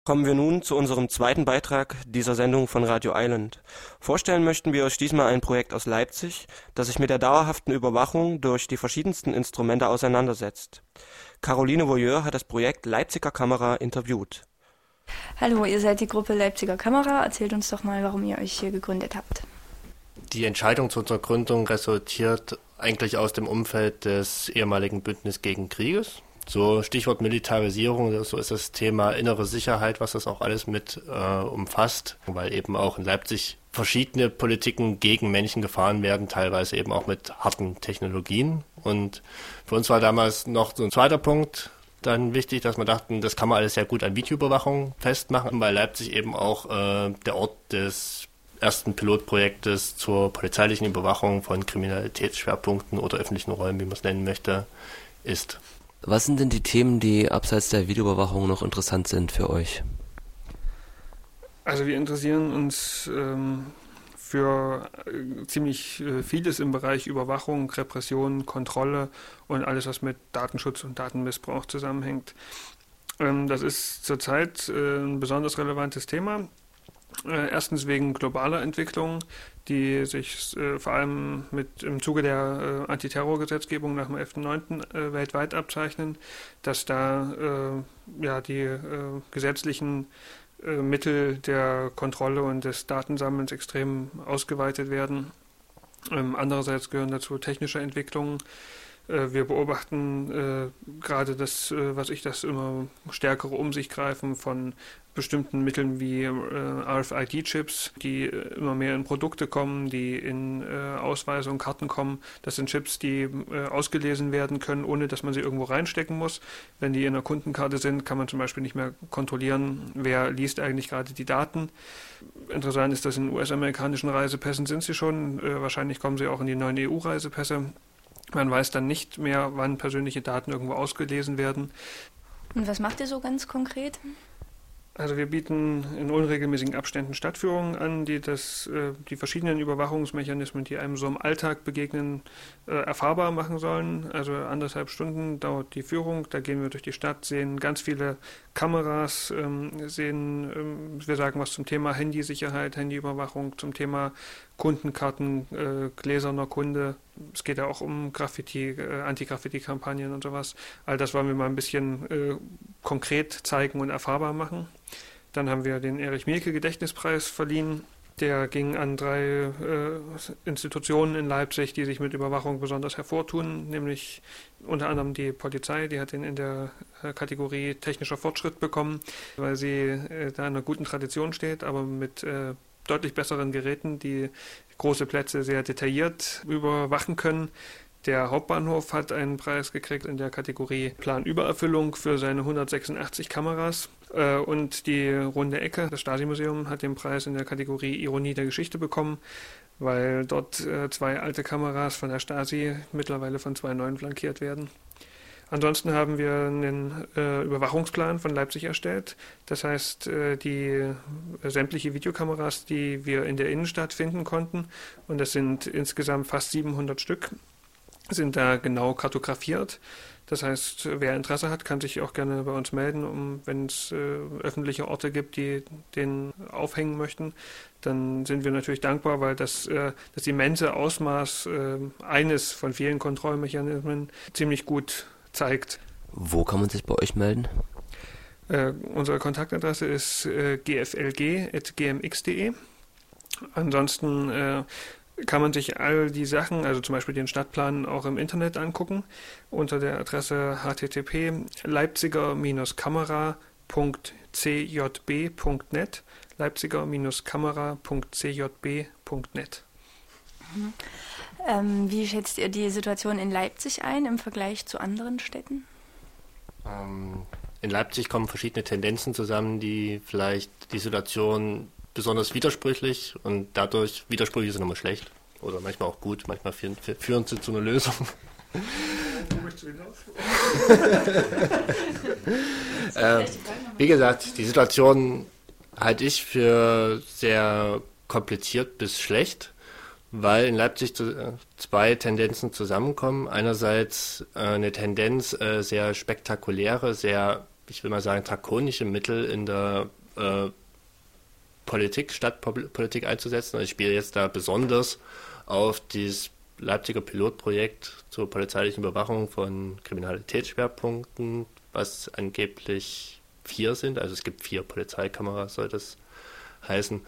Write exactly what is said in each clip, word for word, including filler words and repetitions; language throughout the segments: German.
Kommen wir nun zu unserem zweiten Beitrag dieser Sendung von Radio Island. Vorstellen möchten wir euch diesmal ein Projekt aus Leipzig, das sich mit der dauerhaften Überwachung durch die verschiedensten Instrumente auseinandersetzt. Caroline Voyeur hat das Projekt Leipziger Kamera interviewt. Hallo, ihr seid die Gruppe Leipziger Kamera. Erzählt uns doch mal, warum ihr euch hier gegründet habt. Die Entscheidung zu unserer Gründung resultiert eigentlich aus dem Umfeld des ehemaligen Bündnis gegen Krieges. So Stichwort Militarisierung, so ist das Thema innere Sicherheit, was das auch alles mit äh, umfasst, weil eben auch in Leipzig verschiedene Politiken gegen Menschen gefahren werden, teilweise eben auch mit harten Technologien. Und für uns war damals noch so ein zweiter Punkt dann wichtig, dass wir dachten, das kann man alles sehr gut an Videoüberwachung festmachen, weil Leipzig eben auch äh, der Ort des ersten Pilotprojektes zur polizeilichen Überwachung von Kriminalitätsschwerpunkten oder öffentlichen Räumen, wie man es nennen möchte, ist. Was sind denn die Themen, die abseits der Videoüberwachung noch interessant sind für euch? Also wir interessieren uns ähm, für äh, ziemlich äh, vieles im Bereich Überwachung, Repression, Kontrolle und alles, was mit Datenschutz und Datenmissbrauch zusammenhängt. Ähm, das ist zurzeit äh, ein besonders relevantes Thema. Äh, erstens wegen globaler Entwicklungen, die sich äh, vor allem mit im Zuge der äh, Antiterrorgesetzgebung nach dem elften neunten äh, weltweit abzeichnen, dass da äh, ja die äh, gesetzlichen äh, Mittel der Kontrolle und des Datensammelns extrem ausgeweitet werden. Ähm, andererseits gehören dazu technische Entwicklungen. Äh, wir beobachten äh, gerade das, äh, was ich das immer stärkere Um sich greifen von bestimmten Mitteln wie äh, R F I D-Chips, die äh, immer mehr in Produkte kommen, die in äh, Ausweise und Karten kommen. Das sind Chips, die äh, ausgelesen werden können, ohne dass man sie irgendwo reinstecken muss. Wenn die in einer Kundenkarte sind, kann man zum Beispiel nicht mehr kontrollieren, wer liest eigentlich gerade die Daten. Interessant ist, dass in U S-amerikanischen Reisepässen sind sie schon. Äh, wahrscheinlich kommen sie auch in die neuen E U-Reisepässe. Man weiß dann nicht mehr, wann persönliche Daten irgendwo ausgelesen werden. Und was macht ihr so ganz konkret? Also wir bieten in unregelmäßigen Abständen Stadtführungen an, die das, äh, die verschiedenen Überwachungsmechanismen, die einem so im Alltag begegnen, äh, erfahrbar machen sollen. Also anderthalb Stunden dauert die Führung, da gehen wir durch die Stadt, sehen ganz viele Kameras, ähm, sehen, ähm, wir sagen was zum Thema Handysicherheit, Handyüberwachung, zum Thema Kundenkarten, äh, gläserner Kunde. Es geht ja auch um Graffiti, äh, Anti-Graffiti-Kampagnen und sowas. All das wollen wir mal ein bisschen äh, konkret zeigen und erfahrbar machen. Dann haben wir den Erich-Mielke-Gedächtnispreis verliehen. Der ging an drei äh, Institutionen in Leipzig, die sich mit Überwachung besonders hervortun, nämlich unter anderem die Polizei, die hat den in der äh, Kategorie technischer Fortschritt bekommen, weil sie äh, da in einer guten Tradition steht, aber mit äh, deutlich besseren Geräten, die große Plätze sehr detailliert überwachen können. Der Hauptbahnhof hat einen Preis gekriegt in der Kategorie Planübererfüllung für seine hundertsechsundachtzig Kameras. Und die Runde Ecke, das Stasi-Museum, hat den Preis in der Kategorie Ironie der Geschichte bekommen, weil dort zwei alte Kameras von der Stasi mittlerweile von zwei neuen flankiert werden. Ansonsten haben wir einen äh, Überwachungsplan von Leipzig erstellt. Das heißt, äh, die äh, sämtliche Videokameras, die wir in der Innenstadt finden konnten, und das sind insgesamt fast siebenhundert Stück, sind da genau kartografiert. Das heißt, wer Interesse hat, kann sich auch gerne bei uns melden, um, wenn es äh, öffentliche Orte gibt, die den aufhängen möchten. Dann sind wir natürlich dankbar, weil das, äh, das immense Ausmaß äh, eines von vielen Kontrollmechanismen ziemlich gut zeigt. Wo kann man sich bei euch melden? Äh, unsere Kontaktadresse ist äh, g f l g at g m x punkt d e. Ansonsten äh, kann man sich all die Sachen, also zum Beispiel den Stadtplan, auch im Internet angucken unter der Adresse h t t p leipziger kamera punkt c j b punkt net leipziger kamera punkt c j b punkt net. Mhm. Ähm, wie schätzt ihr die Situation in Leipzig ein im Vergleich zu anderen Städten? Ähm, in Leipzig kommen verschiedene Tendenzen zusammen, die vielleicht die Situation besonders widersprüchlich und dadurch widersprüchlich sind immer schlecht oder manchmal auch gut, manchmal führen, führen sie zu einer Lösung. Wo möchtest du hinaus? äh, wie gesagt, die Situation halte ich für sehr kompliziert bis schlecht, weil in Leipzig zwei Tendenzen zusammenkommen. Einerseits eine Tendenz, sehr spektakuläre, sehr ich will mal sagen, drakonische Mittel in der äh, Politik, Stadtpolitik einzusetzen. Also ich spiele jetzt da besonders auf dieses Leipziger Pilotprojekt zur polizeilichen Überwachung von Kriminalitätsschwerpunkten, was angeblich vier sind, also es gibt vier Polizeikameras, soll das heißen,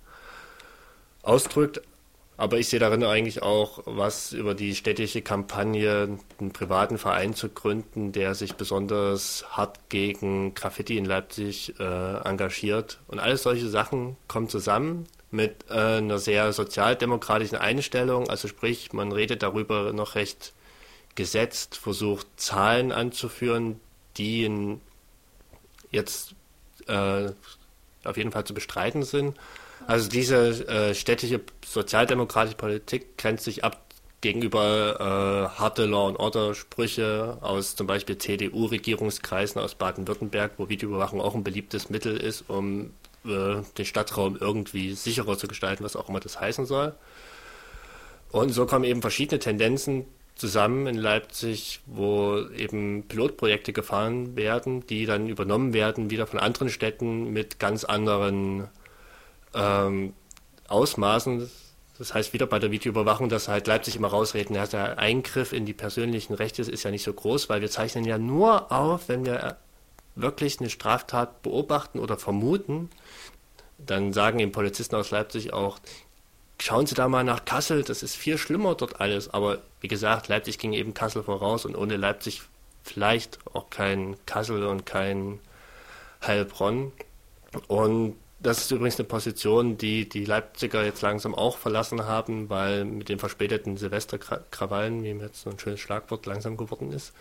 ausdrückt. Aber ich sehe darin eigentlich auch was über die städtische Kampagne, einen privaten Verein zu gründen, der sich besonders hart gegen Graffiti in Leipzig äh, engagiert. Und alles solche Sachen kommen zusammen mit äh, einer sehr sozialdemokratischen Einstellung. Also sprich, man redet darüber noch recht gesetzt, versucht Zahlen anzuführen, die in, jetzt äh, auf jeden Fall zu bestreiten sind. Also diese äh, städtische sozialdemokratische Politik grenzt sich ab gegenüber äh, harte Law-and-Order-Sprüche aus zum Beispiel C D U-Regierungskreisen aus Baden-Württemberg, wo Videoüberwachung auch ein beliebtes Mittel ist, um äh, den Stadtraum irgendwie sicherer zu gestalten, was auch immer das heißen soll. Und so kommen eben verschiedene Tendenzen zusammen in Leipzig, wo eben Pilotprojekte gefahren werden, die dann übernommen werden, wieder von anderen Städten mit ganz anderen Ähm, Ausmaßen. Das heißt wieder bei der Videoüberwachung, dass halt Leipzig immer rausreden, ja, der Eingriff in die persönlichen Rechte ist ja nicht so groß, weil wir zeichnen ja nur auf, wenn wir wirklich eine Straftat beobachten oder vermuten. Dann sagen eben Polizisten aus Leipzig auch, schauen Sie da mal nach Kassel, das ist viel schlimmer dort alles. Aber wie gesagt, Leipzig ging eben Kassel voraus und ohne Leipzig vielleicht auch kein Kassel und kein Heilbronn. Und das ist übrigens eine Position, die die Leipziger jetzt langsam auch verlassen haben, weil mit den verspäteten Silvesterkrawallen, wie mir jetzt so ein schönes Schlagwort langsam geworden ist,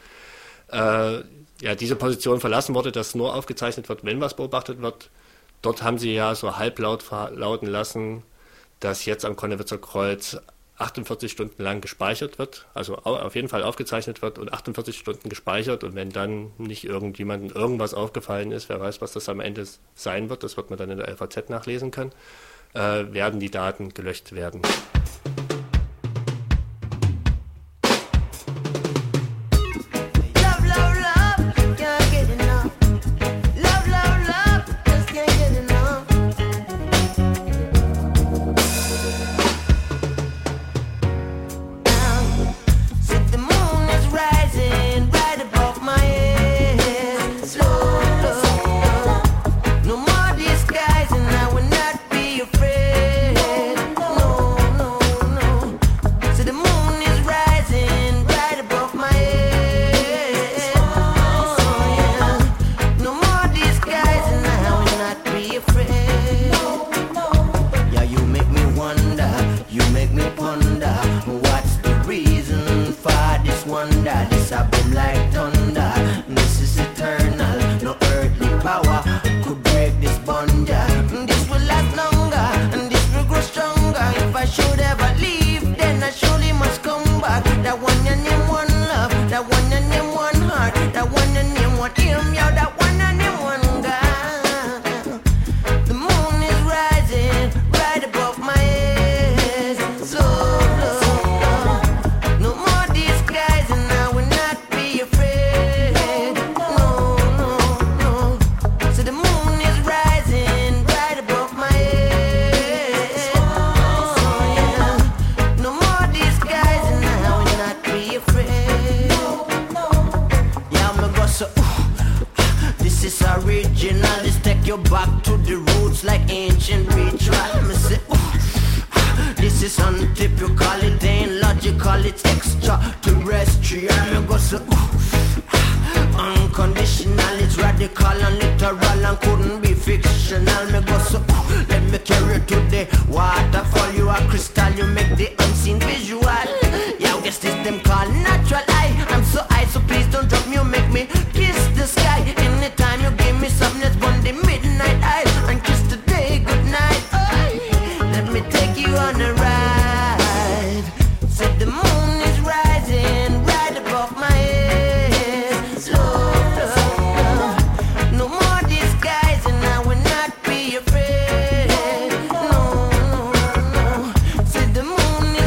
äh, ja, diese Position verlassen wurde, dass nur aufgezeichnet wird, wenn was beobachtet wird. Dort haben sie ja so halblaut verlauten lassen, dass jetzt am Konnewitzer Kreuz achtundvierzig Stunden lang gespeichert wird, also auf jeden Fall aufgezeichnet wird und achtundvierzig Stunden gespeichert, und wenn dann nicht irgendjemandem irgendwas aufgefallen ist, wer weiß, was das am Ende sein wird, das wird man dann in der L V Z nachlesen können, äh, werden die Daten gelöscht werden. The moon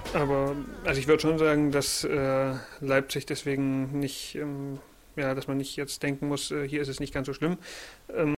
aber also ich würde schon sagen, dass äh, Leipzig deswegen nicht, ähm, ja, dass man nicht jetzt denken muss, äh, hier ist es nicht ganz so schlimm. Ähm,